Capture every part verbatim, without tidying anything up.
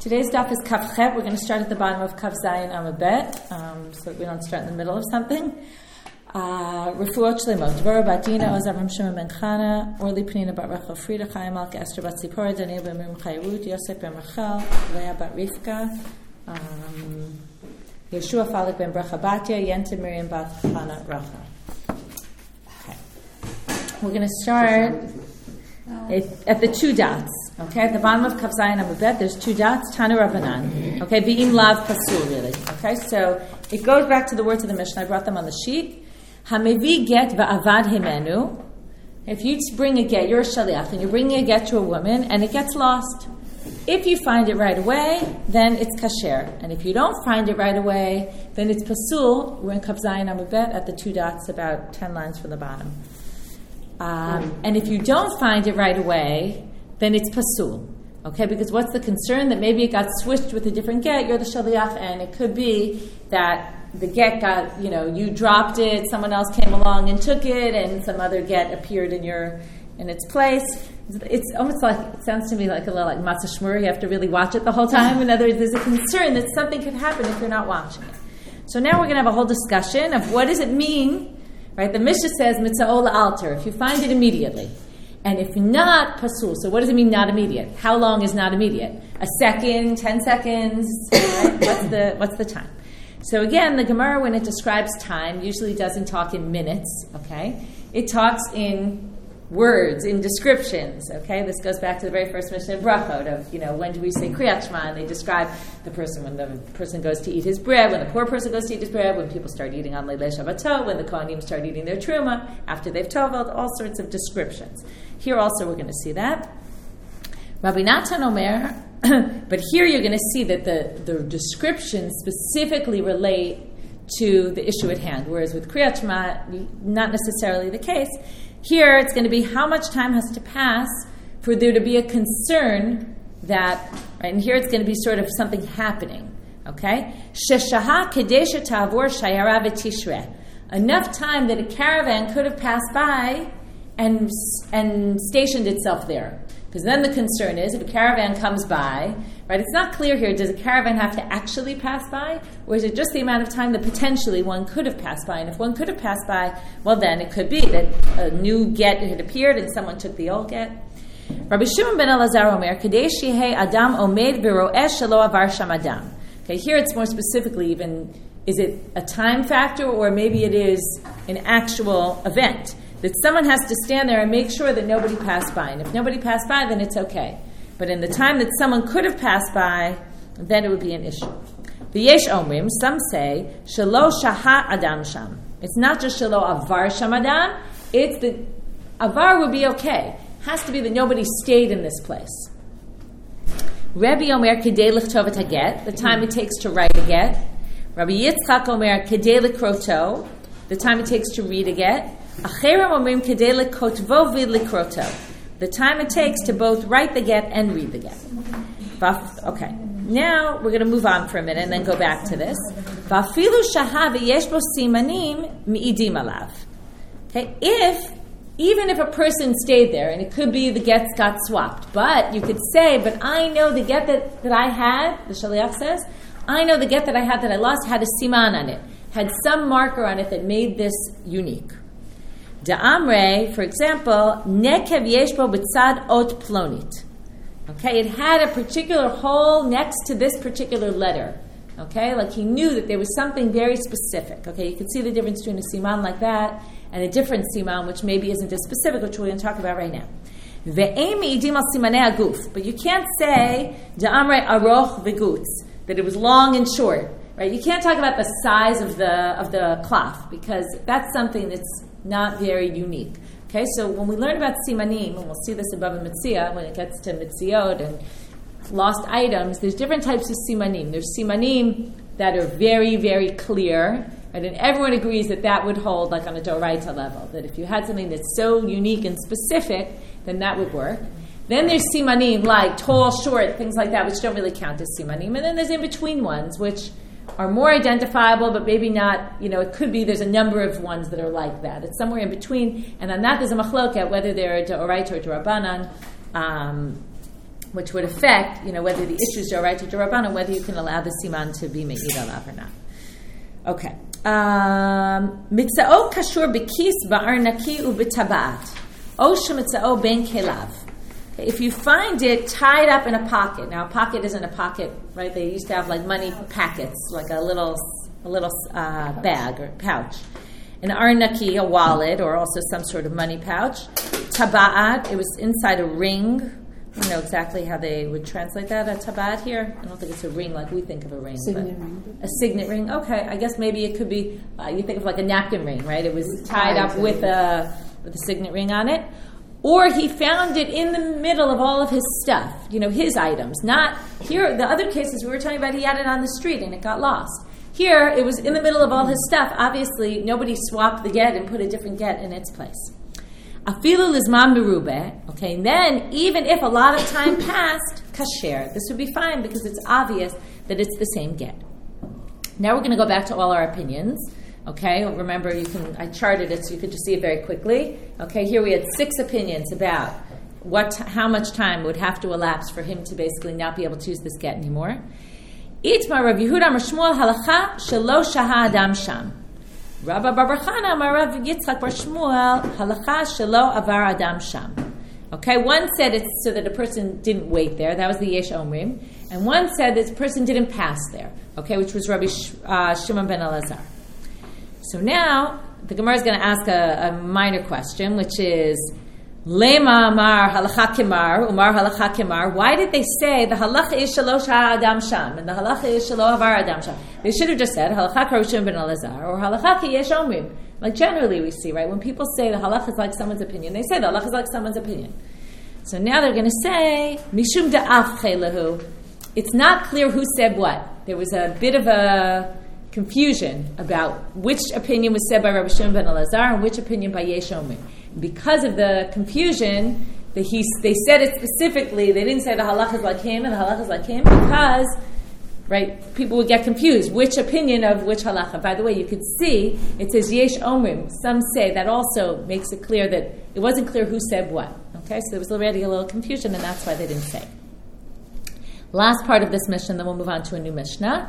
Today's daf is Kaf Chet. We're going to start at the bottom of Kaf Zayin Amud Bet, um, so that we don't start in the middle of something. Refuot Shlemot. Dvorah Bat Dina, Oz Avram Shimon Ben Chana, Orli Penina Bat Rachel, Frida Chaya Malka, Esther Bat Zipporah, Daniel Ben Miriam Chaya Ruth, Yosef Ben Rachel, Leah Bat Rivka, um, Yeshua Falik Ben Bracha Batya, Yenta Miriam Bat Chana Rachel. Okay. We're going to start at, at the two dots. Okay, at the bottom of Kaf Zayin Amud Bet, there's two dots, Tanu Rabbanan. Okay, V'im Lav Pasul, really. Okay, so it goes back to the words of the Mishnah. I brought them on the sheet. Hamevi get va'avad himenu. If you bring a get, you're a shaliach, and you're bringing a get to a woman, and it gets lost. If you find it right away, then it's kasher. And if you don't find it right away, then it's pasul. We're in Kaf Zayin Amud Bet at the two dots, about ten lines from the bottom. Um, and if you don't find it right away, then it's pasul. Okay, because what's the concern? That maybe it got switched with a different get, you're the shaliach, and it could be that the get got, you know, you dropped it, someone else came along and took it, and some other get appeared in your in its place. It's almost like, it sounds to me like a little like matzah shmur, you have to really watch it the whole time. In other words, there's a concern that something could happen if you're not watching it. So now we're going to have a whole discussion of what does it mean, right? The Mishnah says, mitzvah alter, if you find it immediately. And if not, pasul. So what does it mean not immediate? How long is not immediate? A second, ten seconds? Right? What's the what's the time? So again, the Gemara, when it describes time, usually doesn't talk in minutes, okay? It talks in words, in descriptions, okay? This goes back to the very first Mishnah in Brachot of, you know, when do we say Kriyat Shema? And they describe the person, when the person goes to eat his bread, when the poor person goes to eat his bread, when people start eating on Leilei Shabbatot, when the Kohanim start eating their Truma, after they've tovelt, all sorts of descriptions. Here also we're going to see that. Rabbi Natan Omer, but here you're going to see that the, the descriptions specifically relate to the issue at hand, whereas with Kriyat Shema, not necessarily the case. Here it's going to be how much time has to pass for there to be a concern that, right, and here it's going to be sort of something happening, okay? Sheshaha kedesha tavor shayara v'tishre. Enough time that a caravan could have passed by and and stationed itself there. Because then the concern is, if a caravan comes by, right, it's not clear here, does a caravan have to actually pass by? Or is it just the amount of time that potentially one could have passed by? And if one could have passed by, well then it could be that a new get had appeared and someone took the old get. Rabbi Shimon ben Elazar Omer, Kadei shehei Adam omed v'ro'eh shelo avar sham Adam. Okay, here it's more specifically even, is it a time factor or maybe it is an actual event? That someone has to stand there and make sure that nobody passed by. And if nobody passed by, then it's okay. But in the time that someone could have passed by, then it would be an issue. The Yesh Omrim, some say, Shelo Shaha Adam Sham. It's not just Shelo Avar Sham Adam, it's that Avar would be okay. It has to be that nobody stayed in this place. Rabbi Omer Kedei Lichtov et Haget, the time it takes to write a get. Rabbi Yitzchak Omer Kedei Likroto, the time it takes to read a get. Acherim omrim kedei lekotvo v'likroto, the time it takes to both write the get and read the get. Okay, now we're going to move on for a minute and then go back to this. V'afilu shaha v'yesh bo simanim mi'idim alav. Okay, if even if a person stayed there and it could be the gets got swapped, but you could say, but I know the get that, that I had, the shaliach says, I know the get that I had that I lost had a siman on it, had some marker on it that made this unique. Da'amre, for example, nekev yeshbo b'tzad ot plonit. Okay, it had a particular hole next to this particular letter. Okay, like he knew that there was something very specific. Okay, you can see the difference between a siman like that and a different siman, which maybe isn't as specific, which we're going to talk about right now. Ve'em idim al simanei aguf, but you can't say da'amre aroch v'gutz, that it was long and short. Right? You can't talk about the size of the of the cloth because that's something that's not very unique. Okay, so when we learn about simanim, and we'll see this above in Mitzia, when it gets to Mitziot and lost items, there's different types of simanim. There's simanim that are very, very clear, right? And everyone agrees that that would hold like on a Doraita level, that if you had something that's so unique and specific, then that would work. Then there's simanim like tall, short, things like that, which don't really count as simanim. And then there's in-between ones, which are more identifiable, but maybe not, you know, it could be there's a number of ones that are like that. It's somewhere in between, and on that there's a machloket, whether they're a d'oraita or d'rabanan. Um, which would affect, you know, whether the issue is Doraita or Rabbanan, whether you can allow the siman to be me'id alav or not. Okay. Mitzao kashur b'kis ba'ar naki u'b'tabat. O shemitzao ben kelav. If you find it tied up in a pocket, now a pocket isn't a pocket, right? They used to have like money packets, like a little, a little uh, bag or pouch. An arnaki, a wallet, or also some sort of money pouch. Taba'at, it was inside a ring. I don't know exactly how they would translate that, a taba'at here. I don't think it's a ring like we think of a ring. Signet ring. A signet ring. Okay, I guess maybe it could be, uh, you think of like a napkin ring, right? It was tied up with a, with a signet ring on it. Or he found it in the middle of all of his stuff, you know, his items. Not here, the other cases we were talking about, he had it on the street and it got lost. Here, it was in the middle of all his stuff. Obviously, nobody swapped the get and put a different get in its place. Afilu lizman merubeh, okay, and then even if a lot of time passed, kasher, this would be fine because it's obvious that it's the same get. Now we're going to go back to all our opinions. Okay, remember you can. I charted it so you could just see it very quickly. Okay, here we had six opinions about what, how much time would have to elapse for him to basically not be able to use this get anymore. Itmar Rav Yehuda Amar Shmuel halacha shelo shaha adam sham. Rabba Bar Chana Amar Rav Yitzchak Bar Shmuel halacha shelo avar adam sham. Okay, one said it's so that a person didn't wait there. That was the Yesh Omrim, and one said that the person didn't pass there. Okay, which was Rabbi Sh- uh, Shimon ben Elazar. So now, the Gemara is going to ask a, a minor question, which is, Lema amar halacha kimar, umar halacha kimar. Why did they say the halacha is shalosh ha'adam sham, and the halacha is shalo avar adam sham? They should have just said, halacha karushim ben Elazar, or halacha ki yesh omrim. Like generally we see, right, when people say the halacha is like someone's opinion, they say the halacha is like someone's opinion. So now they're going to say, mishum da'af chelahu. It's not clear who said what. There was a bit of a confusion about which opinion was said by Rabbi Shimon ben Elazar and which opinion by Yesh Omrim. Because of the confusion, the, he, they said it specifically. They didn't say the halach is like him and the halach is like him because, right, people would get confused. Which opinion of which halacha? By the way, you could see it says Yesh Omrim. Some say that also makes it clear that it wasn't clear who said what. Okay, so there was already a little confusion, and that's why they didn't say. Last part of this Mishnah, then we'll move on to a new Mishnah.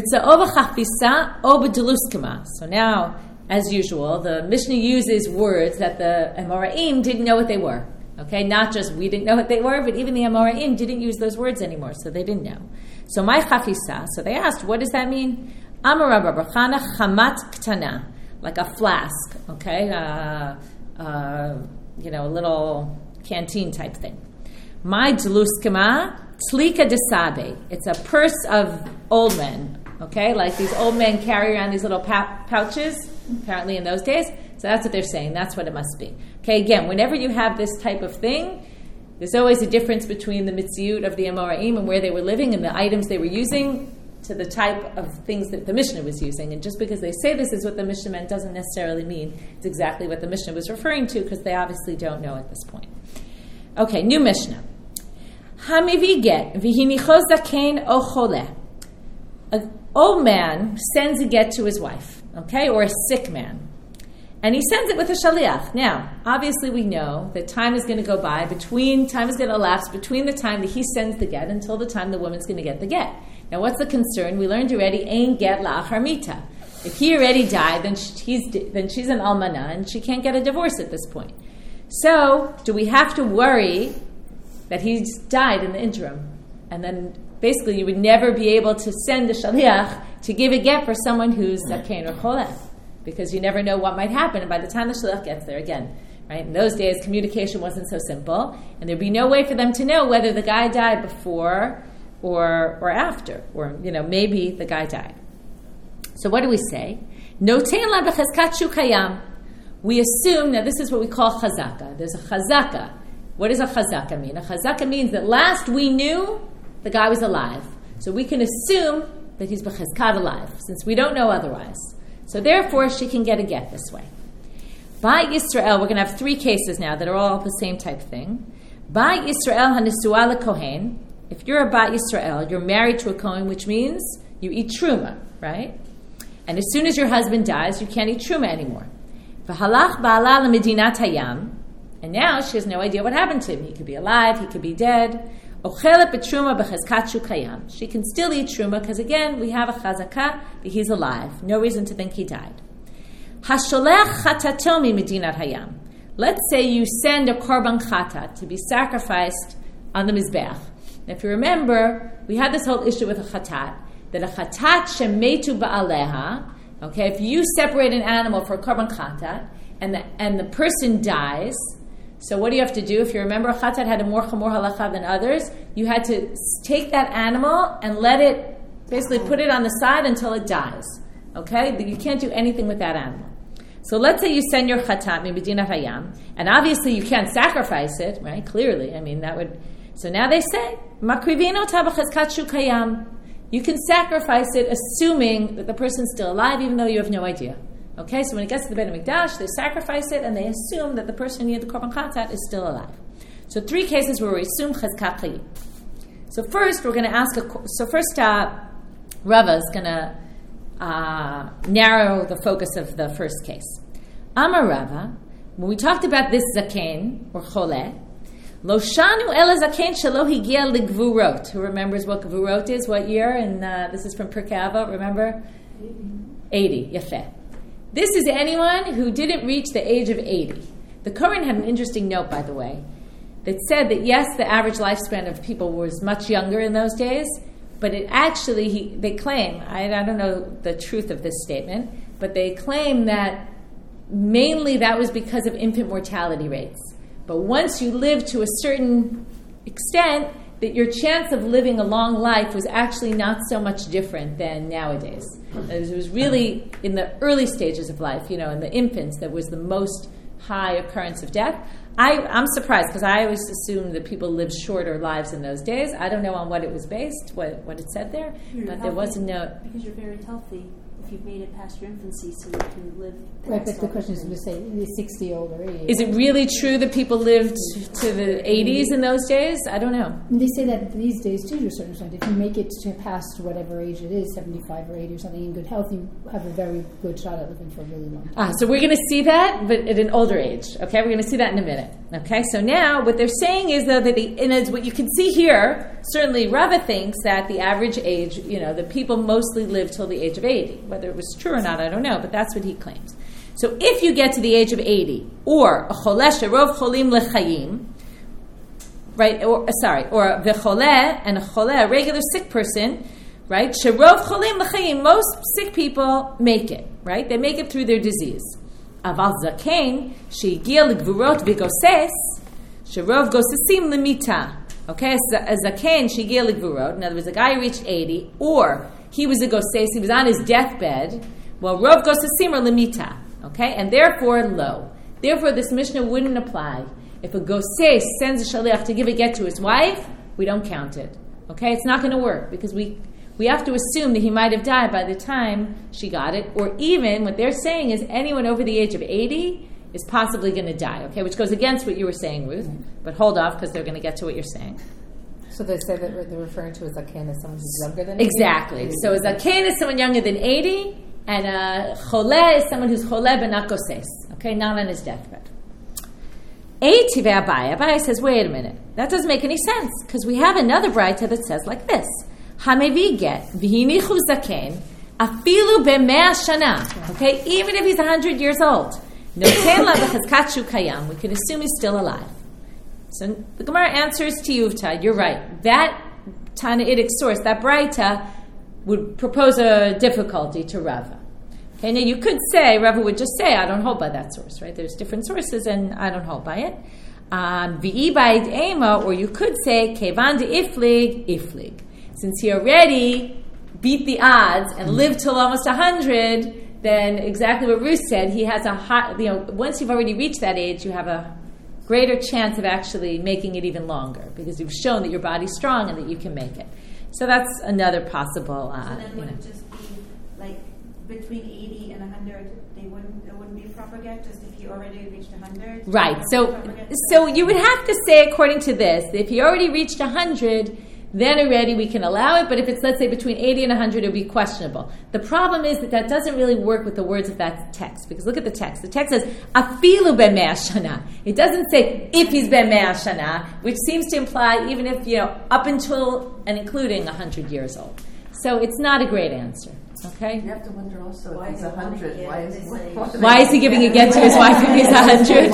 So now, as usual, the Mishnah uses words that the Amoraim didn't know what they were. Okay, not just we didn't know what they were, but even the Amoraim didn't use those words anymore, so they didn't know. So my chafisa, so they asked, what does that mean? Amar Rabba Chana chamat ktana, like a flask, okay, uh, uh, you know, a little canteen type thing. My dluskama, tlika desabe. It's a purse of old men, okay? Like these old men carry around these little pou- pouches, apparently in those days. So that's what they're saying. That's what it must be. Okay, again, whenever you have this type of thing, there's always a difference between the mitziut of the Amoraim and where they were living and the items they were using to the type of things that the Mishnah was using. And just because they say this is what the Mishnah meant doesn't necessarily mean it's exactly what the Mishnah was referring to because they obviously don't know at this point. Okay, new Mishnah. Hamivi get v'hinicho zaken o choleh. An old man sends a get to his wife, okay, or a sick man, and he sends it with a shaliach. Now, obviously, we know that time is going to go by between time is going to elapse between the time that he sends the get until the time the woman's going to get the get. Now, what's the concern? We learned already. Ein get la'achar mita. If he already died, then he's then she's an almana and she can't get a divorce at this point. So, do we have to worry that he's died in the interim? And then basically you would never be able to send a shaliach to give a get for someone who's zaken or choleh, because you never know what might happen. And by the time the shaliach gets there, again, right, in those days communication wasn't so simple, and there'd be no way for them to know whether the guy died before or or after, or you know maybe the guy died. So what do we say? Notein la b'chazkat shu kayam. We assume, now this is what we call chazaka. There's a chazaka. What does a chazaka mean? A chazaka means that last we knew, the guy was alive. So we can assume that he's b'chazkat alive, since we don't know otherwise. So therefore, she can get a get this way. By Yisrael, we're going to have three cases now that are all the same type thing. By Yisrael hanisua lekohen. If you're a Bat Yisrael, you're married to a kohen, which means you eat truma, right? And as soon as your husband dies, you can't eat truma anymore. V'halach ba'ala l'medinat hayam. And now she has no idea what happened to him. He could be alive, he could be dead. Ochelet b'truma b'chazkat shu kayam. She can still eat truma because, again, we have a chazakah that he's alive. No reason to think he died. Hasholech chatato mi-medinat hayam. Let's say you send a korban chatat to be sacrificed on the mizbeach. Now, if you remember, we had this whole issue with a chatat, that a chatat shemetu ba'aleha, okay, if you separate an animal for a korban chatat, and the, and the person dies, so what do you have to do? If you remember, a chatat had a more chamor halacha than others. You had to take that animal and let it, basically put it on the side until it dies. Okay? You can't do anything with that animal. So let's say you send your chatat mi-medinat hayam, and obviously you can't sacrifice it, right? Clearly. I mean, that would... So now they say, makrivino ta b'chazkat shu kayam. You can sacrifice it assuming that the person's still alive, even though you have no idea. Okay, so when it gets to the Beit HaMikdash, they sacrifice it, and they assume that the person near the korban chatat is still alive. So three cases where we assume chazkat chayim. So first, we're going to ask. A, so first, uh, Rava is going to uh, narrow the focus of the first case. Amar Rava, when we talked about this zaken or choleh, lo shanu ela zaken shelo higia ligvurot. Who remembers what gvurot is? What year? And uh, this is from Pirkei Avot. Remember? Eighty. Yafeh. This is anyone who didn't reach the age of eighty. The Koren had an interesting note, by the way, that said that yes, the average lifespan of people was much younger in those days, but it actually, he, they claim, I, I don't know the truth of this statement, but they claim that mainly that was because of infant mortality rates. But once you live to a certain extent, that your chance of living a long life was actually not so much different than nowadays. It was really in the early stages of life, you know, in the infants, that was the most high occurrence of death. I, I'm surprised because I always assumed that people lived shorter lives in those days. I don't know on what it was based, what, what it said there, you're but healthy, there was a note. Because you're very healthy if you've made it past your infancy, so you can live past. Right, but the question is, we say the sixty-year-old or eighty. Is it really true that people lived to the eighties in those days? I don't know. And they say that these days, too, to a certain extent. If you make it to past whatever age it is, seventy-five or eighty or something, in good health, you have a very good shot at living for a really long time. Ah, so we're going to see that, but at an older age. Okay, we're going to see that in a minute. Okay, so now what they're saying is, though, that the, and it's what you can see here, certainly Rava thinks that the average age, you know, the people mostly live till the age of eighty. Whether it was true or not, I don't know, but that's what he claims. So if you get to the age of eighty, or a choleh sherov cholim lechayim, right, or sorry, or a v'choleh, and a choleh, a regular sick person, right, sherov cholim lechayim, most sick people make it, right? They make it through their disease. Aval zaken, she'higia l'gvurot v'goses, sherov gosesim l'mita. Okay, so a zaken, she'higia l'gvurot, in other words, a guy who reached eighty, or he was a goses, he was on his deathbed, well, rov gosesim or l'mita. Okay, and therefore low. Therefore, this Mishnah wouldn't apply. If a goses sends a shaliach to give a get to his wife, we don't count it. Okay, it's not going to work because we we have to assume that he might have died by the time she got it, or even what they're saying is anyone over the age of eighty is possibly going to die. Okay, which goes against what you were saying, Ruth. But hold off because they're going to get to what you're saying. So they say that they're referring to a zaken as someone who's younger than eighty? Exactly. So a zaken is someone younger than eighty. And a choleh is someone who's choleh but not goses, okay, not on his deathbed. Eitiv Abaye. Abaye says, wait a minute, that doesn't make any sense because we have another braita that says like this: Hamevi get v'hinichu zaken afilu b'mea shana. Okay, even if he's a hundred years old, noten la b'chazkat shu kayam. We can assume he's still alive. So the Gemara answers to Yuvta. You're right. That Tanaitic source, that braita, would propose a difficulty to Rava. Okay, now you could say, Rava would just say, I don't hold by that source, right? There's different sources and I don't hold by it. V'i b'id ema, or you could say, Kevan de iflig, iflig. Since he already beat the odds and lived till almost a hundred, then exactly what Ruth said, he has a high, you know, once you've already reached that age, you have a greater chance of actually making it even longer because you've shown that your body's strong and that you can make it. So that's another possible. Uh, so then would it just be like between eighty and one hundred? They wouldn't. It wouldn't be proper get just if you already reached one hundred. Right. So, so you would have to say, according to this, that if you already reached one hundred, then already we can allow it. But if it's, let's say, between eighty and one hundred, it would be questionable. The problem is that that doesn't really work with the words of that text, because look at the text. The text says, afilu ben me'ah shana. It doesn't say, if he's ben me'ah shana, which seems to imply even if, you know, up until and including one hundred years old. So it's not a great answer. Okay? You have to wonder also Why if he's is a hundred. he Why is he? Why is he giving a get to his wife if he's a hundred?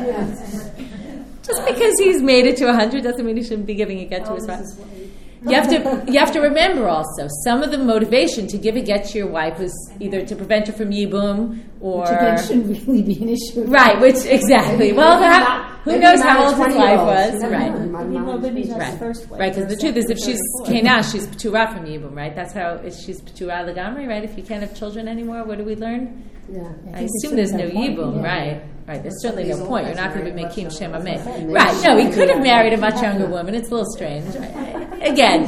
Just because he's made it to a hundred doesn't mean he shouldn't be giving a get to his wife. You have to you have to remember also some of the motivation to give a get to your wife was either to prevent her from yibum or Which again shouldn't really be an issue. right, which exactly. Well, that, who knows how old his wife was, right? Well, maybe not Right, the first way. right. Because the truth is, if she's Kena, she's P'tura from Yibum, right? That's how if she's P'tura Lagamri, right? If you can't have children anymore, what do we learn? Yeah, I think assume it's there's no at that point, Yibum, yeah. right? Right. There's certainly no These point. old You're not going to be guys making very Shem much Ameh. on the Right. No, he could have married a much younger woman. It's a little strange. Right? Again,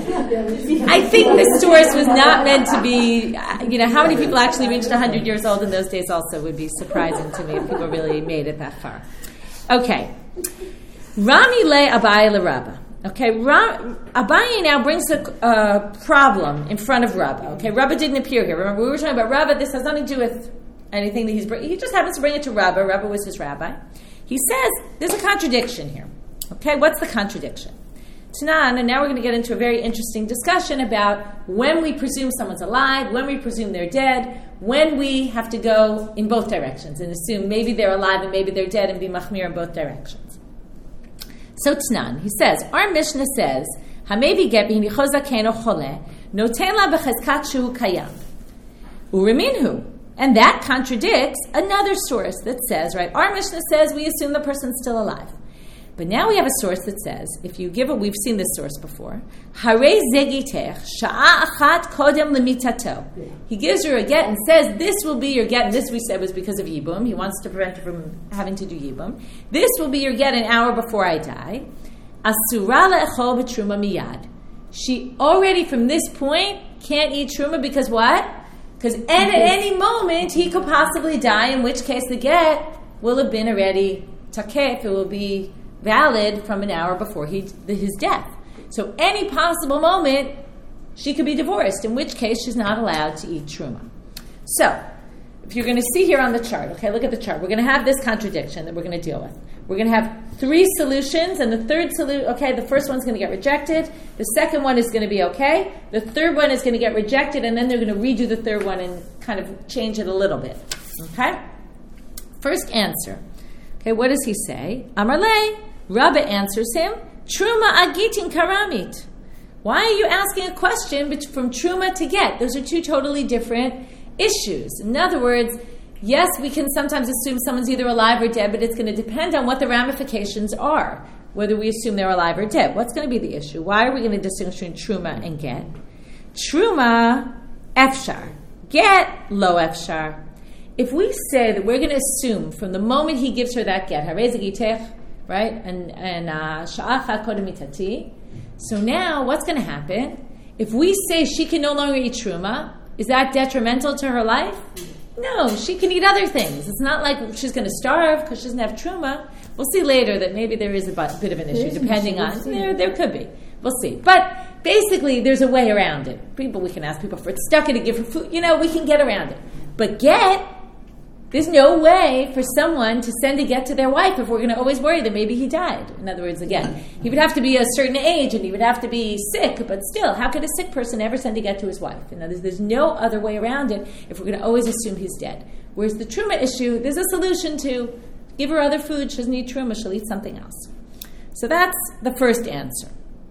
I think the source was not meant to be. You know, how many people actually reached one hundred years old in those days? Also, would be surprising to me if people really made it that far. Okay. Rami le Abaye le Rabba. Okay, Ra- Abaye now brings a uh, problem in front of Rabba. Okay, Rabba didn't appear here. Remember, we were talking about Rabba. This has nothing to do with anything that he's bringing. He just happens to bring it to Rabba. Rabba was his rabbi. He says there's a contradiction here. Okay, what's the contradiction? Tanan, and now we're going to get into a very interesting discussion about when we presume someone's alive, when we presume they're dead, when we have to go in both directions and assume maybe they're alive and maybe they're dead and be machmir in both directions. So Tanan, he says, our Mishnah says, Hamevi get b'hinichoza keno chole, noten la b'chezkat shu kayam. Uriminhu. And that contradicts another source that says, right, our Mishnah says we assume the person's still alive. But now we have a source that says, if you give a, we've seen this source before, Harei zegitech sha'a achat kodem lemitato. He gives her a get and says, this will be your get, and this we said was because of Yibum. He wants to prevent her from having to do Yibum. This will be your get an hour before I die. Asura le'echol b'truma miyad. She already from this point can't eat truma because what? Because at any moment he could possibly die, in which case the get will have been already takef, it will be valid from an hour before he, his death. So any possible moment, she could be divorced, in which case she's not allowed to eat truma. So, if you're going to see here on the chart, okay, look at the chart. We're going to have this contradiction that we're going to deal with. We're going to have three solutions, and the third solution, okay, the first one's going to get rejected. The second one is going to be okay. The third one is going to get rejected, and then they're going to redo the third one and kind of change it a little bit. Okay? First answer. Okay, what does he say? Amar le. Rabba answers him, Truma agitin karamit. Why are you asking a question from Truma to get? Those are two totally different issues. In other words, yes, we can sometimes assume someone's either alive or dead, but it's going to depend on what the ramifications are, whether we assume they're alive or dead. What's going to be the issue? Why are we going to distinguish between Truma and get? Truma, efshar. Get, lo efshar. If we say that we're going to assume from the moment he gives her that get, harei zegitech, right? And and sha'acha kodem mitati. So now, what's going to happen? If we say she can no longer eat truma, is that detrimental to her life? No, she can eat other things. It's not like she's going to starve because she doesn't have truma. We'll see later that maybe there is a bit of an issue, depending on there. There could be. We'll see. But basically, there's a way around it. People, we can ask people for tzedakah to give her food. You know, we can get around it. But get. There's no way for someone to send a get to their wife if we're going to always worry that maybe he died. In other words, again, he would have to be a certain age and he would have to be sick, but still, how could a sick person ever send a get to his wife? In other words, there's no other way around it if we're going to always assume he's dead. Whereas the truma issue, there's a solution to give her other food. She doesn't need truma, she'll eat something else. So that's the first answer.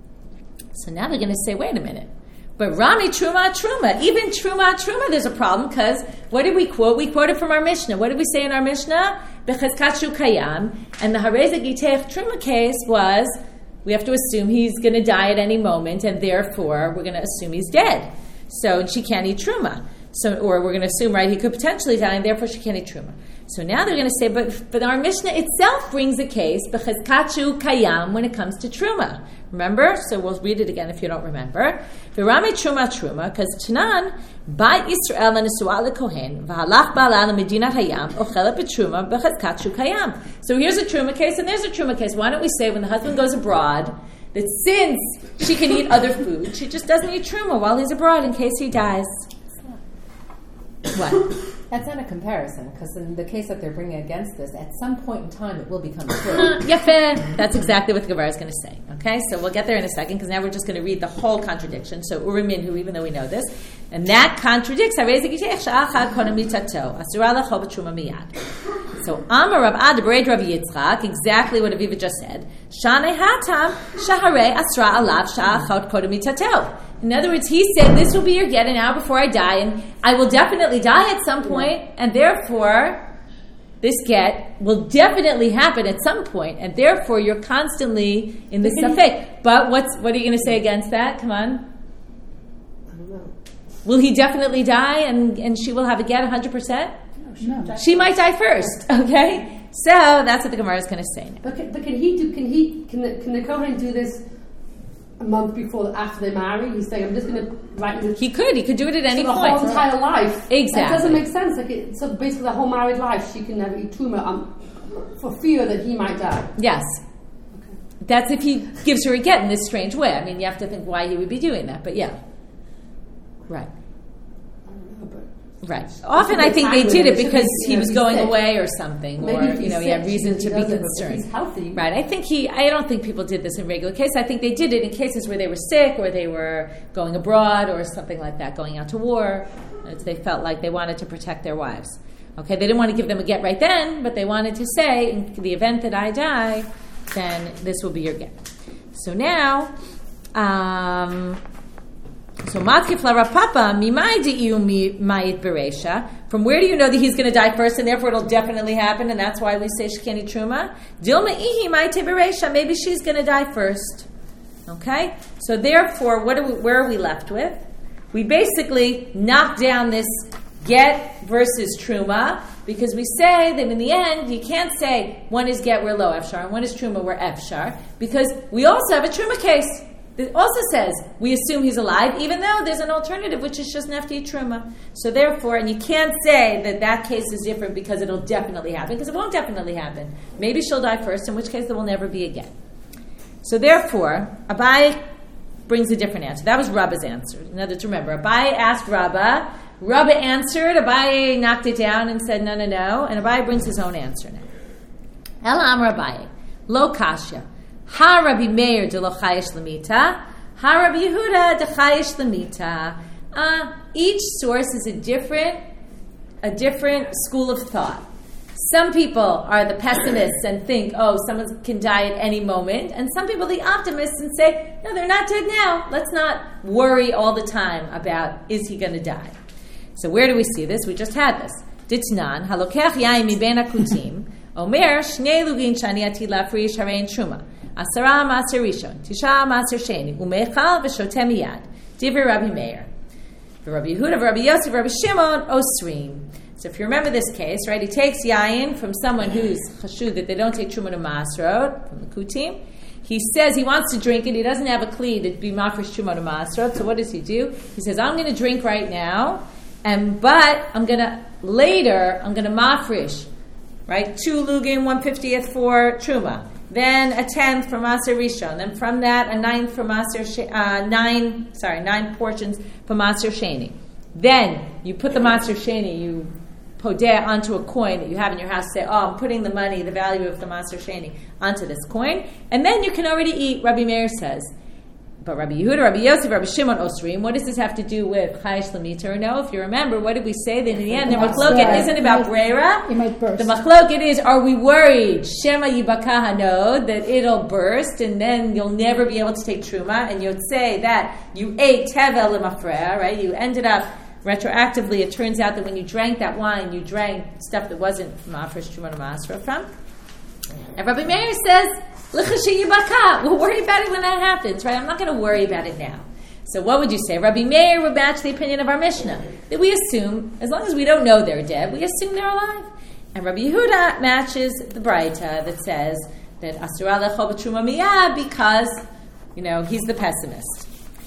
So now they're going to say, wait a minute. But Rami Truma Truma, even Truma Truma, there's a problem because what did we quote? We quoted from our Mishnah. What did we say in our Mishnah? Bechezkat shu kayam. And the Harei zegitech Truma case was we have to assume he's going to die at any moment, and therefore we're going to assume he's dead. So she can't eat Truma. So, or we're going to assume, right, he could potentially die, and therefore she can't eat Truma. So now they're going to say, but, but our Mishnah itself brings a case, b'chezkat shu kayam, when it comes to Truma. Remember? So we'll read it again if you don't remember. V'rami Truma Truma, because Tanan, Ba'at Yisrael l'nesuah lekohen, v'halach ba'ala l'medinat hayam, ochelet b'truma b'chezkat shu kayam. So here's a Truma case, and there's a Truma case. Why don't we say when the husband goes abroad, that since she can eat other food, she just doesn't eat truma while he's abroad in case he dies. What? That's not a comparison, because in the case that they're bringing against this, at some point in time it will become true. Yafeh. That's exactly what the Gemara is going to say. Okay, so we'll get there in a second, because now we're just going to read the whole contradiction. So Urim Minhu, even though we know this, and that contradicts. So Amar Rav Ad Bered Rav Yitzchak, exactly what Aviva just said. Shanei Hatam Shaharei Asra Alav Sha'achot Kodem Mitateo. In other words, he said, this will be your get an hour before I die, and I will definitely die at some point, and therefore, this get will definitely happen at some point, and therefore, you're constantly in the safek. But what's what are you going to say against that? Come on. I don't know. Will he definitely die, and, and she will have a get one hundred percent? No. She might die first, okay? So, that's what the Gemara is going to say now. But can, but can he do? Can he? Can the, can the Kohen do this a month before, after they marry? He's saying, "I'm just going to write you." He could. He could do it at any so the point. whole entire life. Exactly. It doesn't make sense. Like it, so, basically, the whole married life, she can never eat truma um, for fear that he might die. Yes. Okay. That's if he gives her a get in this strange way. I mean, you have to think why he would be doing that. But yeah, right. Right. Often I think they did it because he was going away or something, or you know, he had reason to be concerned. He's healthy. Right. I think he. I don't think people did this in regular cases. I think they did it in cases where they were sick, or they were going abroad, or something like that, going out to war. As they felt like they wanted to protect their wives. Okay. They didn't want to give them a get right then, but they wanted to say, in the event that I die, then this will be your get. So now. Um, So Matkifla Rav Papa, mimai di'iu ma'it beresha. From where do you know that he's going to die first, and therefore it'll definitely happen, and that's why we say shekeni truma? Dilma ihi ma'ite beresha. Maybe she's going to die first. Okay. So therefore, what are we, where are we left with? We basically knock down this get versus truma, because we say that in the end you can't say one is get, we're low efshar, and one is truma, we're efshar, because we also have a truma case. It also says we assume he's alive, even though there's an alternative, which is just nefti truma. So therefore, and you can't say that that case is different because it'll definitely happen, because it won't definitely happen. Maybe she'll die first, in which case there will never be again. So therefore, Abai brings a different answer. That was Rabba's answer. In other words, remember, Abai asked Rabba, Rabba answered, Abai knocked it down and said no, no, no, and Abai brings his own answer now. Ela Amar Abai, lo kasha. Ha Rabbi Meir de lo chayish lamita, Ha Rabbi Yehuda de chayish lamita. Uh, each source is a different, a different school of thought. Some people are the pessimists and think, oh, someone can die at any moment, and some people are the optimists and say, no, they're not dead now. Let's not worry all the time about is he going to die. So where do we see this? We just had this. Ditnan halokech yain mi ben akutim omer shnei lugin shani ati lafrish harein truma. Asara Maser Rishon, Tisha Maser Sheni, Umechal v'Shotem Miyad. Divrei Rabbi Meir, Rabbi Yehuda, Rabbi Yosef, Rabbi Shimon, Osrim. So if you remember this case, right, he takes yayin from someone who's chashud that they don't take truma to Masrot from the kutim. He says he wants to drink it. He doesn't have a kli to be mafresh truma to Masrot. So what does he do? He says, I'm going to drink right now, and but I'm going to later. I'm going to mafresh, right, two lugin, one fiftieth for truma. Then a tenth for Maser Rishon. Then from that, a ninth for Maser She- uh, nine, sorry, nine portions for Maser Sheni. Then you put the Maser Sheni, you podeh onto a coin that you have in your house. Say, oh, I'm putting the money, the value of the Maser Sheni, onto this coin, and then you can already eat. Rabbi Meir says, but Rabbi Yehuda, Rabbi Yosef, Rabbi Shimon, Osrim. What does this have to do with Chayish Lamita? No, if you remember, what did we say? That in the end, the machloket isn't about brera. It might burst. The machloket is, are we worried, Shema Yibaka Hanod, that it'll burst and then you'll never be able to take truma, and you'd say that you ate tevel lemafreya, right? You ended up retroactively. It turns out that when you drank that wine, you drank stuff that wasn't mafresh truma to masra from. And Rabbi Meir says, we'll worry about it when that happens, right? I'm not going to worry about it now. So what would you say? Rabbi Meir would match the opinion of our Mishnah, that we assume, as long as we don't know they're dead, we assume they're alive. And Rabbi Yehuda matches the Braita that says that Asura lecho b'truma miyad because, you know, he's the pessimist.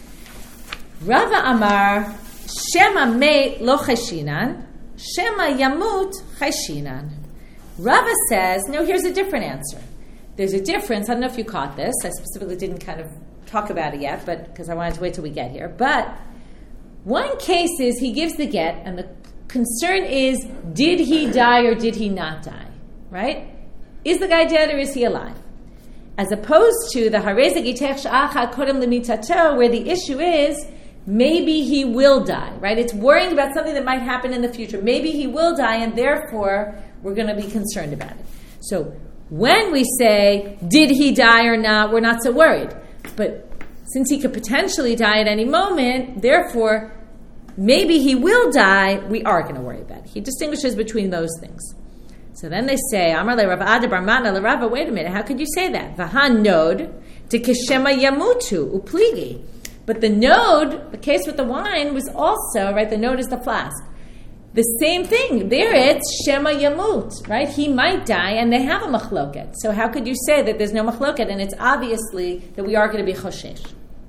Rava Amar, Shema meit lo cheshinan, Shema yamut cheshinan. Rava says, no, here's a different answer. there's a difference. I don't know if you caught this. I specifically didn't kind of talk about it yet, but because I wanted to wait till we get here. But one case is he gives the get, and the concern is, did he die or did he not die? Right? Is the guy dead or is he alive? As opposed to the Harei Gitech Sha'acha Kodem Lemitato, where the issue is, maybe he will die, right? It's worrying about something that might happen in the future. Maybe he will die, and therefore we're going to be concerned about it. So when we say, did he die or not, we're not so worried. But since he could potentially die at any moment, therefore, maybe he will die, we are going to worry about it. He distinguishes between those things. So then they say, Amar le Rav Ada bar Mana le Rava, wait a minute, how could you say that? Vahan nod to keshema yamutu upligi. But the node, the case with the wine, was also, right, the node is the flask. The same thing. There it's Shema Yamut, right? He might die, and they have a machloket. So how could you say that there's no machloket? And it's obviously that we are going to be choshesh.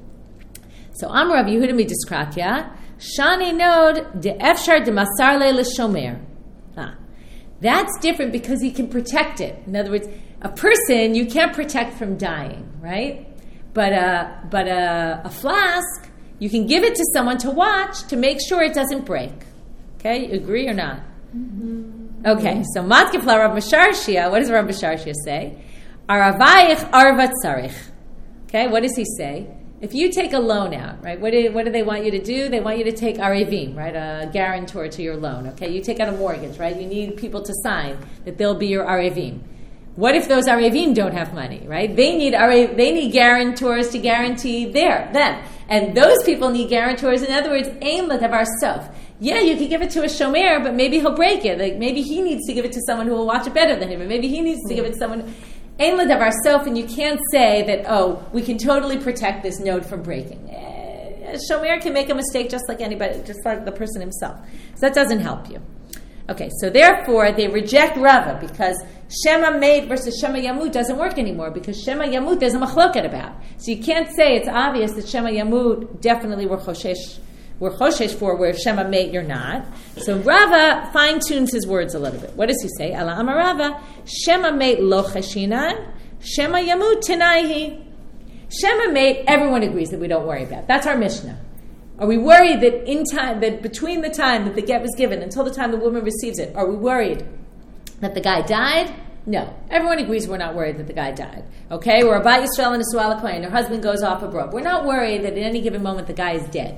So Amar Rav Yehuda midiskratya, Shani node de efshar de masar le l'shomer. Ah, that's different because he can protect it. In other words, a person you can't protect from dying, right? But a, but a, a flask, you can give it to someone to watch to make sure it doesn't break. Okay, you agree or not? Mm-hmm. Okay, so Matkifla Rav Masharshia, what does Rav Masharshia say? Aravayich arvat sarich. Okay, what does he say? If you take a loan out, right, what do, what do they want you to do? They want you to take arevim, right, a guarantor to your loan. Okay, you take out a mortgage, right? You need people to sign that they'll be your arevim. What if those arevim don't have money, right? They need Arev, they need guarantors to guarantee their them, and those people need guarantors. In other words, aim of ourself. Yeah, you could give it to a shomer, but maybe he'll break it. Like maybe he needs to give it to someone who will watch it better than him, or maybe he needs to give it to someone. Aim of ourself, and you can't say that. Oh, we can totally protect this node from breaking. Eh, a shomer can make a mistake just like anybody, just like the person himself. So that doesn't help you. Okay, so therefore they reject Rava because Shema Made versus Shema Yamut doesn't work anymore because Shema Yamut there's a machloket about. So you can't say it's obvious that Shema Yamut definitely were choshesh, were choshesh for, where Shema Made you're not. So Rava fine tunes his words a little bit. What does he say? Ala Amar Rava, Shema Made lo cheshinan, Shema Yamut tenaihi. Shema Made everyone agrees that we don't worry about. That's our Mishnah. Are we worried that in time, that between the time that the get was given until the time the woman receives it, are we worried that the guy died? No. Everyone agrees we're not worried that the guy died. Okay? We're about Yisrael and a Su'al HaKohen. Her husband goes off abroad. We're not worried that at any given moment the guy is dead.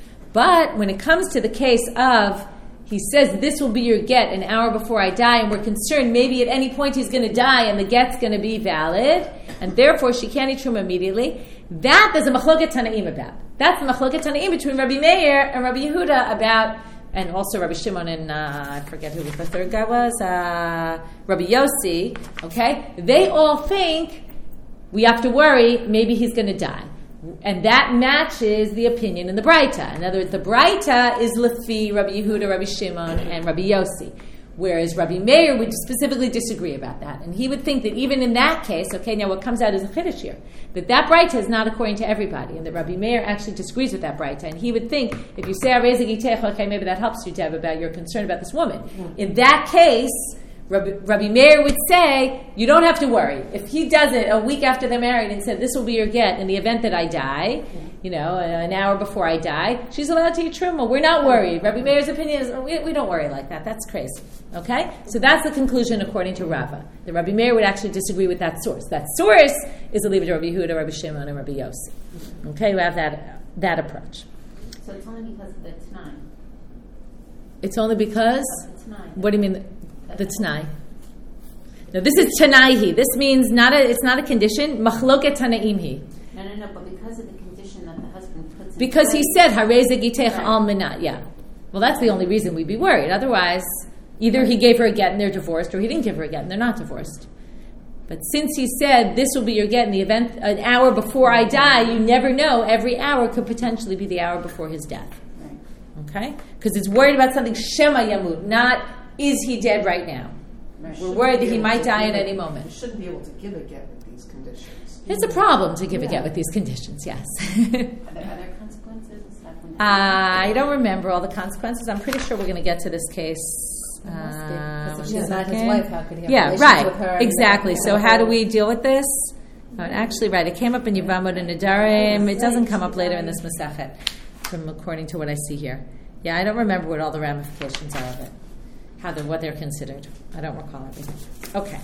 But when it comes to the case of, he says, this will be your get an hour before I die, and we're concerned maybe at any point he's going to die and the get's going to be valid, and therefore she can't eat truma immediately, that there's a machloket Tanaim about. That's the machloket Tanaim between Rabbi Meir and Rabbi Yehuda about, and also Rabbi Shimon and, uh, I forget who the third guy was, uh, Rabbi Yossi, okay? They all think we have to worry, maybe he's going to die. And that matches the opinion in the Braita. In other words, the Braita is Lefi, Rabbi Yehuda, Rabbi Shimon, and Rabbi Yossi. Whereas Rabbi Meir would specifically disagree about that. And he would think that even in that case, okay, now what comes out is a chiddush here, that that Braita is not according to everybody, and that Rabbi Meir actually disagrees with that Braita. And he would think, if you say, okay, maybe that helps you, Deb, about your concern about this woman. Mm-hmm. In that case, Rabbi, Rabbi Meir would say, you don't have to worry. If he does it a week after they're married and said, this will be your get in the event that I die, you know, an hour before I die, she's allowed to eat truma. We're not worried. Rabbi Meir's opinion is, we, we don't worry like that. That's crazy. Okay? So that's the conclusion according to Rava. The Rabbi Meir would actually disagree with that source. That source is the Levi Rabbi Yehuda, Rabbi Shimon, and Rabbi Yossi. Okay? We have that, that approach. So it's only because of the T'nai. It's only because? Of the T'nai. What do you mean? The T'nai. No, this is T'naihi. This means not a. It's not a condition. Machloket Tanaimhi. No, no, no. But because of the condition that the husband puts. In because place, he said Harei Gitech al Minat. Yeah. Well, that's the only reason we'd be worried. Otherwise, either he gave her a get and they're divorced, or he didn't give her a get and they're not divorced. But since he said this will be your get in the event an hour before I die, you never know. Every hour could potentially be the hour before his death. Right. Okay? Because it's worried about something Shema Yamut, not is he dead right now? Right. We're worried that he might die at any moment. You shouldn't be able to give a get with these conditions. It's a problem to give yeah. a get with these conditions, yes. Are there other consequences? uh, I don't remember all the consequences. I'm pretty sure we're going to get to this case It must be. 'Cause if Uh, she's not his second. wife, how could he have Yeah, relations right. with her? and Exactly. then- So how do we deal with this? Oh, actually, right. It came up in Yevamot and Nedarim. It doesn't come up later in this Masechet, from according to what I see here. Yeah, I don't remember what all the ramifications are of it, how they're, what they're considered. I don't recall everything. Okay.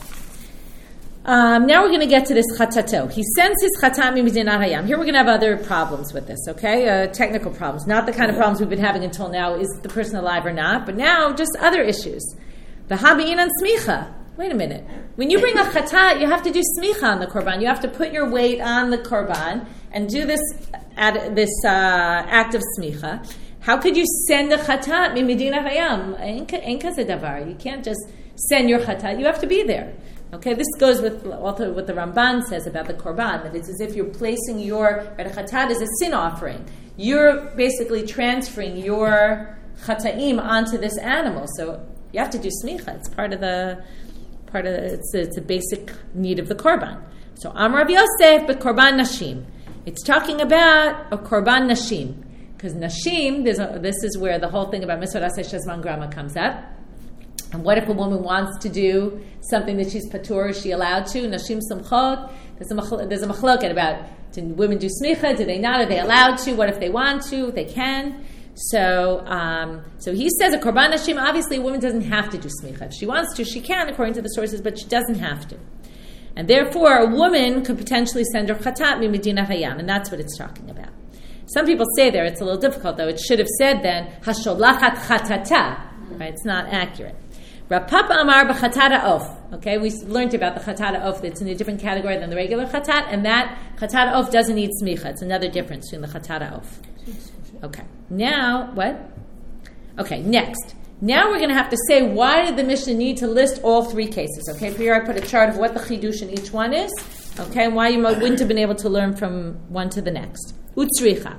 Um, now we're going to get to this chatato. He sends his chatam midinat hayam. Here we're going to have other problems with this, okay? Uh, technical problems. Not the kind of problems we've been having until now, is the person alive or not, but now just other issues. V'habi'in an smicha. Wait a minute. When you bring a chatat, you have to do smicha on the korban. You have to put your weight on the korban and do this, ad, this uh, act of smicha. How could you send a chatat midinat hayam? Ein kaze davar. You can't just send your chatat. You have to be there. Okay, this goes with also what the Ramban says about the korban, that it's as if you're placing your, right, a chatat is a sin offering. You're basically transferring your chataim onto this animal. So you have to do smicha. It's part of the, part of the, it's, it's a basic need of the korban. So Amar Rav Yosef, but korban nashim. It's talking about a korban nashim. Because nashim, there's a, this is where the whole thing about Misvot Aseh Shezman Grama comes up. And what if a woman wants to do something that she's patur? Is she allowed to? Nashim samchot. There's a machl- there's a machloket about, do women do smicha? Do they not? Are they allowed to? What if they want to? They can. So, um, so he says a korban nashim. Obviously, a woman doesn't have to do smicha. If she wants to, she can, according to the sources, but she doesn't have to. And therefore, a woman could potentially send her chatat mimedina hayam, and that's what it's talking about. Some people say there it's a little difficult, though. It should have said then hasholachat chatata. Right? It's not accurate. Rav Papa Amar b'chatata of. Okay, we learned about the chatata of that's in a different category than the regular chatat, and that chatata of doesn't need smicha. It's another difference between the chatata of. Okay, now what? Okay, next. Now we're going to have to say why did the Mishnah need to list all three cases? Okay, here I put a chart of what the chidush in each one is. Okay, and why you wouldn't have been able to learn from one to the next. Utzricha.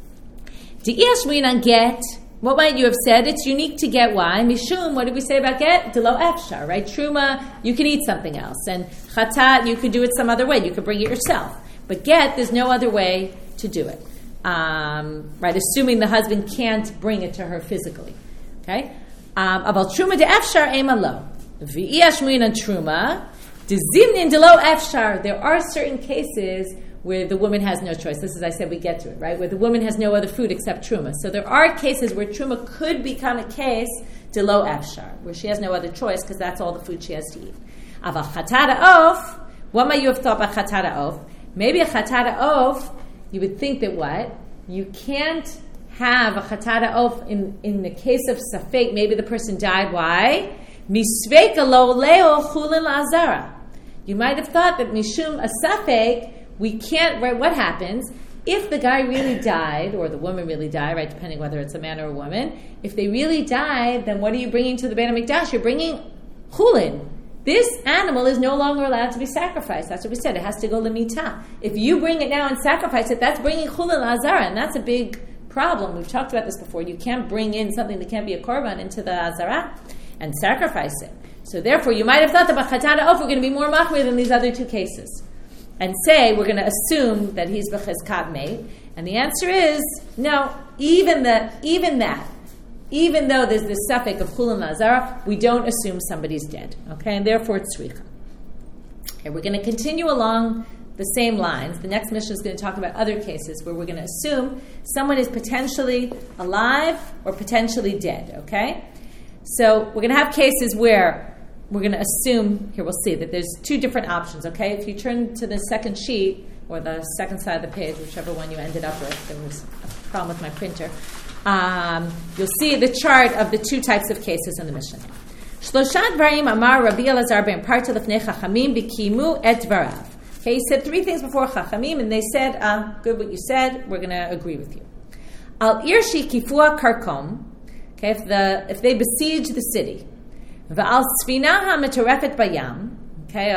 Di'yashmin get. What might you have said? It's unique to get. Why? Mishum, what did we say about get? Delo efshar, right? Truma, you could eat something else. And chatat, you could do it some other way. You could bring it yourself. But get, there's no other way to do it. Um, right? Assuming the husband can't bring it to her physically. Okay? Aval truma de efshar ema lo. V'iyashmin and truma. De zimnin delo efshar. There are certain cases where the woman has no choice. This is, I said, we get to it, right? Where the woman has no other food except truma. So there are cases where truma could become a case de lo efshar, where she has no other choice because that's all the food she has to eat. Aval chatata of, what might you have thought about chatata of? Maybe a chatata of, you would think that what? You can't have a chatata of in, in the case of safek, maybe the person died, why? Misveka lo leo chulin la'azara. You might have thought that mishum a safek, we can't, right, what happens if the guy really died, or the woman really died, right, depending whether it's a man or a woman, if they really died, then what are you bringing to the Beit HaMikdash? You're bringing chulin. This animal is no longer allowed to be sacrificed. That's what we said. It has to go lemita. If you bring it now and sacrifice it, that's bringing chulin la'azara, and that's a big problem. We've talked about this before. You can't bring in something that can't be a korban into the azara and sacrifice it. So therefore, you might have thought that b'chatata of, we're going to be more machmir than these other two cases. And say, we're going to assume that he's b'chizkat mate. And the answer is, no, even, the, even that, even though there's this suffix of chulin la'azara, we don't assume somebody's dead. Okay, and therefore it's tzricha. Okay, we're going to continue along the same lines. The next mission is going to talk about other cases where we're going to assume someone is potentially alive or potentially dead. Okay? So we're going to have cases where we're going to assume, here we'll see, that there's two different options, okay? If you turn to the second sheet, or the second side of the page, whichever one you ended up with, there was a problem with my printer, um, you'll see the chart of the two types of cases in the Mishnah. Shloshat dvarim amar Rabbi Elazar ben Parta lefnei chachamim b'kimu et dvarav. Okay, he said three things before chachamim, and they said, ah, good what you said, we're going to agree with you. Al irshi kifua karkom, okay, if, the, if they besiege the city, V'al sfinaha metorefet bayam, okay,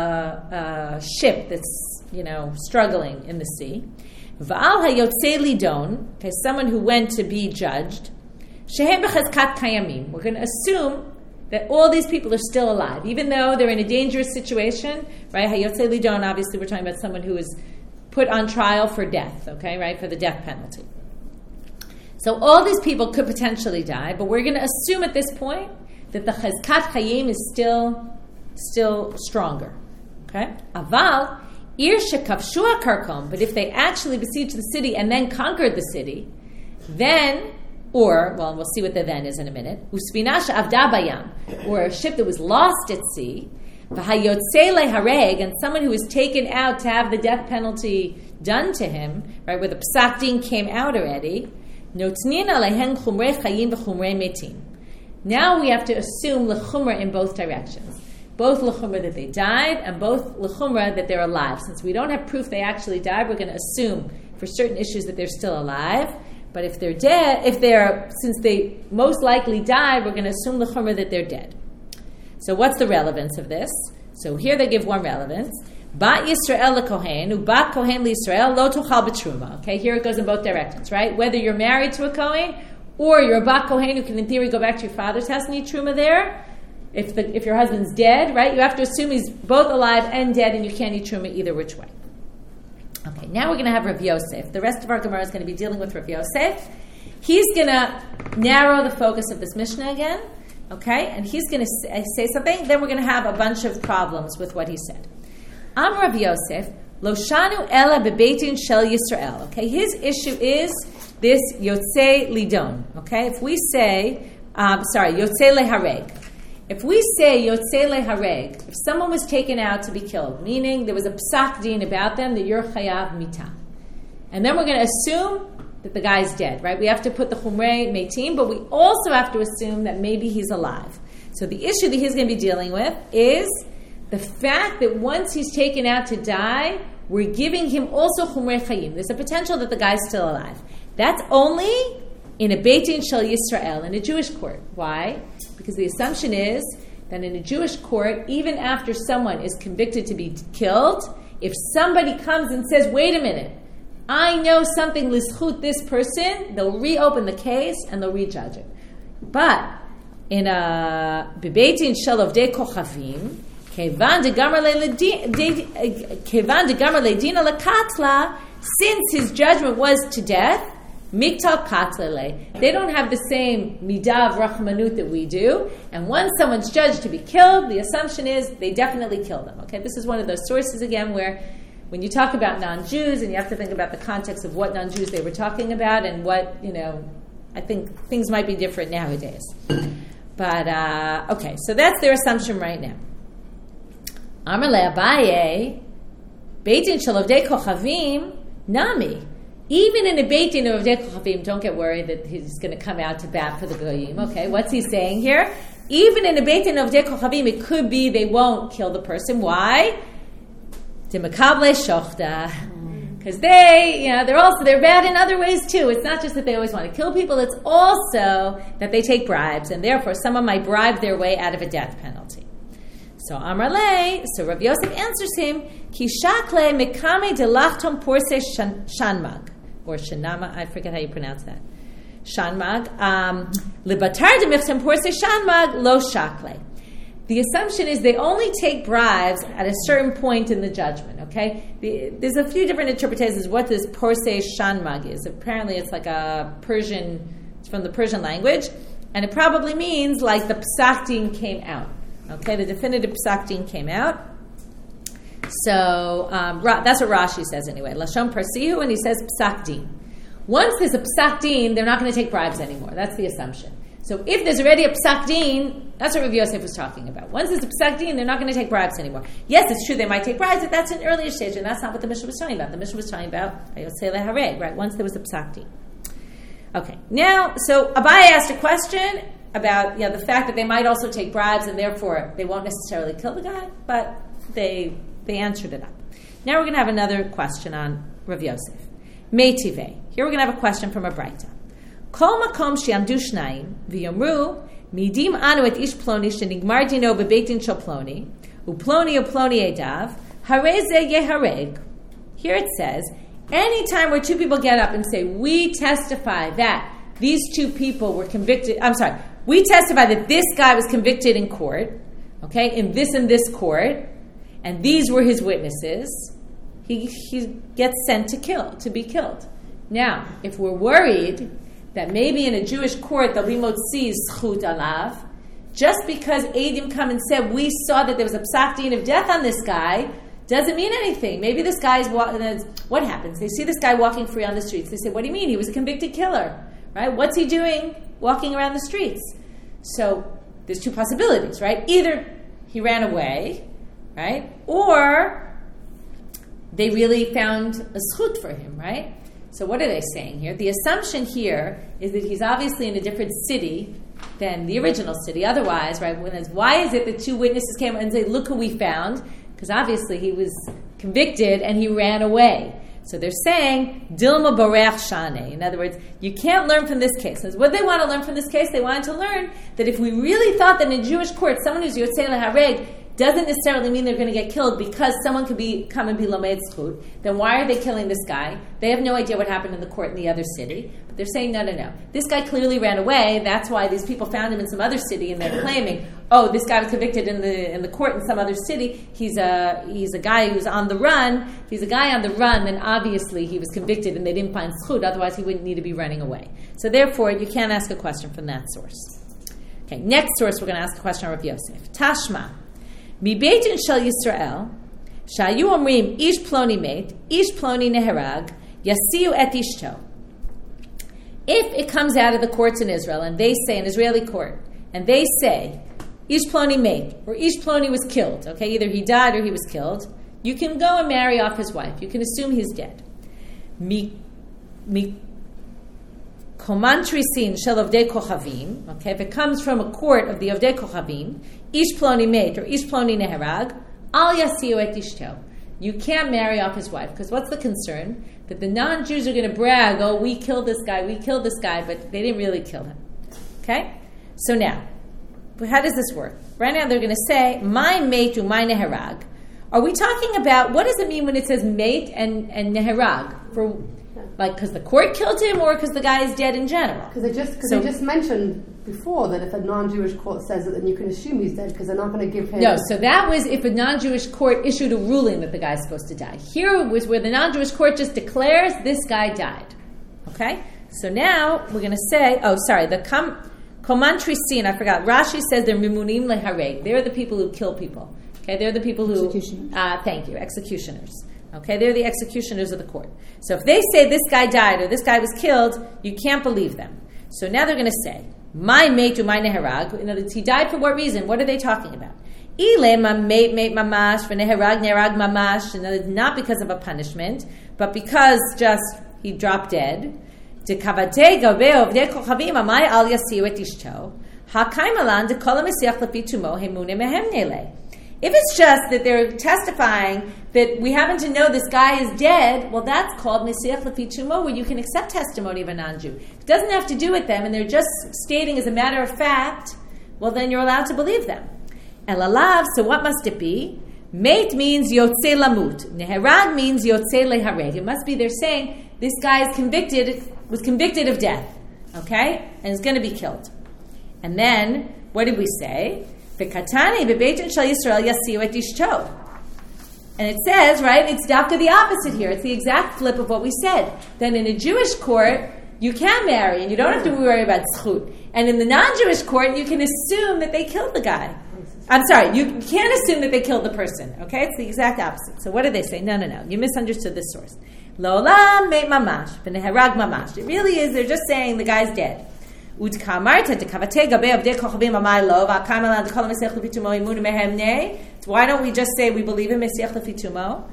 a, a ship that's, you know, struggling in the sea. V'al hayotze lidon, okay, someone who went to be judged. Shehem b'chazkat kayamim. We're going to assume that all these people are still alive, even though they're in a dangerous situation, right? Hayotze lidon, obviously we're talking about someone who is put on trial for death, okay, right, for the death penalty. So all these people could potentially die, but we're going to assume at this point that the chezkat chayim is still still stronger. Okay? Aval, ir shekavshu karkom, but if they actually besieged the city and then conquered the city, then, or, well, we'll see what the then is in a minute, usfina she'avda bayam, or a ship that was lost at sea, v'hayotzei lehareg, and someone who was taken out to have the death penalty done to him, right, where the psak din came out already, notnin alehen chumrei chayim v'chumrei metim. Now we have to assume lechumra in both directions. Both lechumra that they died and both lechumra that they're alive. Since we don't have proof they actually died, we're going to assume for certain issues that they're still alive. But if they're dead, if they're, since they most likely died, we're going to assume lechumra that they're dead. So what's the relevance of this? So here they give one relevance. Bat Yisrael lekohen, u bat kohen liYisrael lo tochal b'truma. Okay, here it goes in both directions, right? Whether you're married to a kohen or you're a bat kohen who can, in theory, go back to your father's house and eat truma there. If the, if your husband's dead, right, you have to assume he's both alive and dead, and you can't eat truma either which way. Okay, now we're going to have Rav Yosef. The rest of our Gemara is going to be dealing with Rav Yosef. He's going to narrow the focus of this Mishnah again, okay, and he's going to say something. Then we're going to have a bunch of problems with what he said. Am Rav Yosef, lo shanu ela bebeitin shel Yisrael. Okay, his issue is this yotzei lidon. Okay, if we say, um, sorry, yotzei lehareg. If we say yotzei lehareg, if someone was taken out to be killed, meaning there was a psak din about them that you're chayav mita, and then we're going to assume that the guy's dead, right? We have to put the chumrei meitim, but we also have to assume that maybe he's alive. So the issue that he's going to be dealing with is the fact that once he's taken out to die, we're giving him also chumrei chayim. There's a potential that the guy's still alive. That's only in a Beit Din Shel Yisrael, in a Jewish court. Why? Because the assumption is that in a Jewish court, even after someone is convicted to be killed, if somebody comes and says, wait a minute, I know something lischut this person, they'll reopen the case and they'll rejudge it. But in a Beit Din Shel Ovdei Kochavim, kevan degamar le'dina lekatla, since his judgment was to death, miktal katlele. They don't have the same midah of rachmanut that we do. And once someone's judged to be killed, the assumption is they definitely killed them. Okay, this is one of those sources again where when you talk about non-Jews, and you have to think about the context of what non-Jews they were talking about and what, you know, I think things might be different nowadays. But, uh, okay, so that's their assumption right now. Amar le Abaye, Beit Din Shel Ovdei Kochavim, Nami. Even in a Beit Din of Ovdei Kochavim, don't get worried that he's going to come out to bat for the Goyim. Okay, what's he saying here? Even in a Beit Din of Ovdei Kochavim, it could be they won't kill the person. Why? Demakable shochta. Because they, you know, they're also, they're bad in other ways too. It's not just that they always want to kill people, it's also that they take bribes, and therefore someone might bribe their way out of a death penalty. So Amar Le, so Rav Yosef answers him, Ki shakle mekame de lachtom porse shanmag, or shanama, I forget how you pronounce that. Shanmag. Libatar de michtem porse shanmag lo shakle. The assumption is they only take bribes at a certain point in the judgment, okay? The, there's a few different interpretations of what this porse shanmag is. Apparently it's like a Persian, it's from the Persian language, and it probably means like the psak din came out. Okay, the definitive psak din came out. So um, Ra- that's what Rashi says anyway. Lashon parsihu, and he says psak din. Once there's a psak din, they're not going to take bribes anymore. That's the assumption. So if there's already a psak din, that's what Rav Yosef was talking about. Once there's a psak din, they're not going to take bribes anymore. Yes, it's true they might take bribes, but that's an earlier stage, and that's not what the Mishnah was talking about. The Mishnah was talking about Hayosei lehareg, right? Once there was a psak din. Okay, now, so Abaye asked a question about, you know, the fact that they might also take bribes and therefore they won't necessarily kill the guy, but they they answered it up. Now we're going to have another question on Rav Yosef. Meitive. Here we're going to have a question from a Braita. Kol makom she'amdu shnayim v'yomru midim anu et ish ploni shenigmar dino bebeit din shel ploni uploni uploni edav harei ze yehareg. Here it says, anytime where two people get up and say, we testify that these two people were convicted, I'm sorry, we testify that this guy was convicted in court, okay, in this and this court, and these were his witnesses, he, he gets sent to kill, to be killed. Now, if we're worried that maybe in a Jewish court there'll be motzi zchut alav, just because Eidim come and said, we saw that there was a psak din of death on this guy, doesn't mean anything. Maybe this guy's walking. What happens? They see this guy walking free on the streets. They say, what do you mean? He was a convicted killer, right? What's he doing walking around the streets? So there's two possibilities, right? Either he ran away, right? Or they really found a zchut for him, right? So what are they saying here? The assumption here is that he's obviously in a different city than the original city. Otherwise, right, when it's, why is it that two witnesses came and said, look who we found? Because obviously he was convicted and he ran away. So they're saying, Dilma Bareach Shane. In other words, you can't learn from this case. So what they want to learn from this case? They wanted to learn that if we really thought that in a Jewish court, someone who's Yotzei Lehareg doesn't necessarily mean they're going to get killed because someone could be come and be Lamed Zchut, then why are they killing this guy? They have no idea what happened in the court in the other city. But they're saying, no, no, no. This guy clearly ran away. That's why these people found him in some other city, and they're claiming, oh, this guy was convicted in the in the court in some other city. He's a he's a guy who's on the run. If he's a guy on the run, then obviously he was convicted and they didn't find Zchut. Otherwise, he wouldn't need to be running away. So therefore, you can't ask a question from that source. Okay, next source, we're going to ask a question on Rav Yosef. Tashma. Mibeitin shel Yisrael, shayu omrim ish ploni met, ish ploni neherag, yasiu et ishto. If it comes out of the courts in Israel, and they say, an Israeli court, and they say, ish ploni met, or ish ploni was killed, okay, either he died or he was killed, you can go and marry off his wife. You can assume he's dead. Mi, mi, Komantrisin shel Ovdei Kochavim, okay, if it comes from a court of the Ovdei Kochavim, Ish Ploni Met or Ish Ploni Neherag, Al Yasiu et Ishto. You can't marry off his wife, because what's the concern? That the non-Jews are going to brag, oh, we killed this guy, we killed this guy, but they didn't really kill him. Okay? So now, how does this work? Right now they're going to say, my mate or my Neherag. Are we talking about, what does it mean when it says mate and, and Neherag? For Like, because the court killed him, or because the guy is dead in general? Because they just cause so, they just mentioned before that if a non-Jewish court says it, then you can assume he's dead because they're not going to give him. No, so that was if a non-Jewish court issued a ruling that the guy's supposed to die. Here was where the non-Jewish court just declares this guy died. Okay, so now we're going to say, oh, sorry, the com- Komantrisin, I forgot. Rashi says they're mimunim lehareg. They're the people who kill people. Okay, they're the people who. Executioners. Uh, thank you, executioners. Okay, they're the executioners of the court. So if they say this guy died or this guy was killed, you can't believe them. So now they're going to say, my mate or my neherag. In other words, he died for what reason? What are they talking about? Ile ma mate mate mamash for neherag neherag mamash. In other words, not because of a punishment, but because just he dropped dead. De kavate gabe ovdei kochavim amai al yasiu et ishto. Hakaimalan de kol hamesiach lefi tumo hemune mehem nele. If it's just that they're testifying that we happen to know this guy is dead, well, that's called Mesiach Lefi Tumo, where you can accept testimony of a non-Jew. It doesn't have to do with them, and they're just stating as a matter of fact, well, then you're allowed to believe them. Elalav, so what must it be? Mate means Yotzei Lamut. Neherag means Yotzei Lehareg. It must be they're saying this guy is convicted, was convicted of death, okay? And is going to be killed. And then, what did we say? And it says, right, it's after the opposite here. It's the exact flip of what we said. Then in a Jewish court, you can marry, and you don't have to worry about zchut. And in the non-Jewish court, you can assume that they killed the guy. I'm sorry, you can't assume that they killed the person. Okay, it's the exact opposite. So what do they say? No, no, no. You misunderstood this source. Lo'olam meit mamash, v'neherag mamash. It really is, they're just saying the guy's dead. So why don't we just say we believe in Mesiach Lefi Tumo?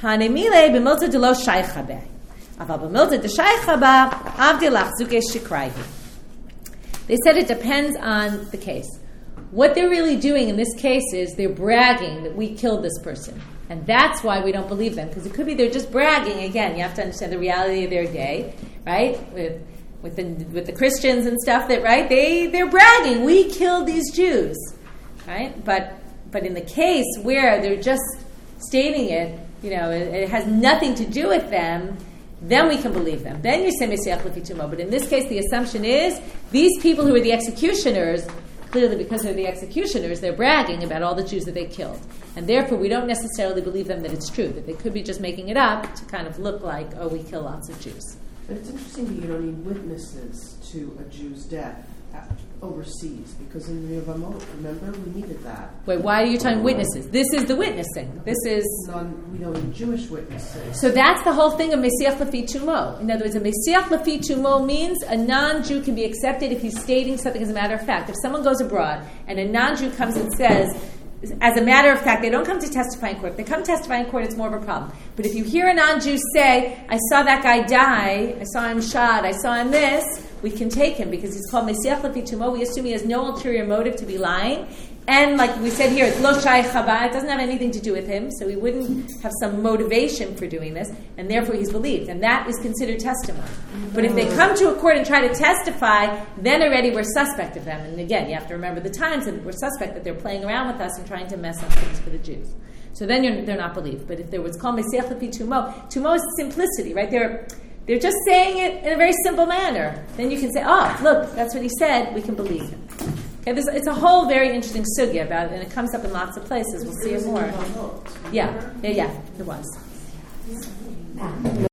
They said it depends on the case. What they're really doing in this case is they're bragging that we killed this person. And that's why we don't believe them. Because it could be they're just bragging. Again, you have to understand the reality of their day, right? With With the, with the Christians and stuff, that right, they they're bragging, we killed these Jews, right? But but in the case where they're just stating it, you know, it, it has nothing to do with them, then we can believe them. Then you say Mesiach Lefi Tumo. But in this case, the assumption is these people who are the executioners, clearly because they're the executioners, they're bragging about all the Jews that they killed, and therefore we don't necessarily believe them that it's true. That they could be just making it up to kind of look like, oh, we kill lots of Jews. But it's interesting that you don't need witnesses to a Jew's death at, overseas, because in the Yevamot, remember, we needed that. Wait, why are you talking witnesses? This is the witnessing. This is... Non, we don't need Jewish witnesses. So that's the whole thing of Mesiach Lefi Tumo. In other words, a Mesiach Lefi Tumo means a non-Jew can be accepted if he's stating something as a matter of fact. If someone goes abroad and a non-Jew comes and says, as a matter of fact, they don't come to testify in court. If they come testify in court, it's more of a problem. But if you hear a non-Jew say, I saw that guy die, I saw him shot, I saw him this, we can take him because he's called Mesiach Lefi Tumo. We assume he has no ulterior motive to be lying. And like we said here, it's lo shayich chaba. It doesn't have anything to do with him, so he wouldn't have some motivation for doing this, and therefore he's believed. And that is considered testimony. But if they come to a court and try to testify, then already we're suspect of them. And again, you have to remember the times, and we're suspect that they're playing around with us and trying to mess up things for the Jews. So then you're, they're not believed. But if there was called Mesiach Lefi Tumo, Tumo is simplicity, right? They're they're just saying it in a very simple manner. Then you can say, oh, look, that's what he said. We can believe him. Okay, this, it's a whole very interesting sugya about it, and it comes up in lots of places. We'll see it more. Yeah, yeah, yeah, it was.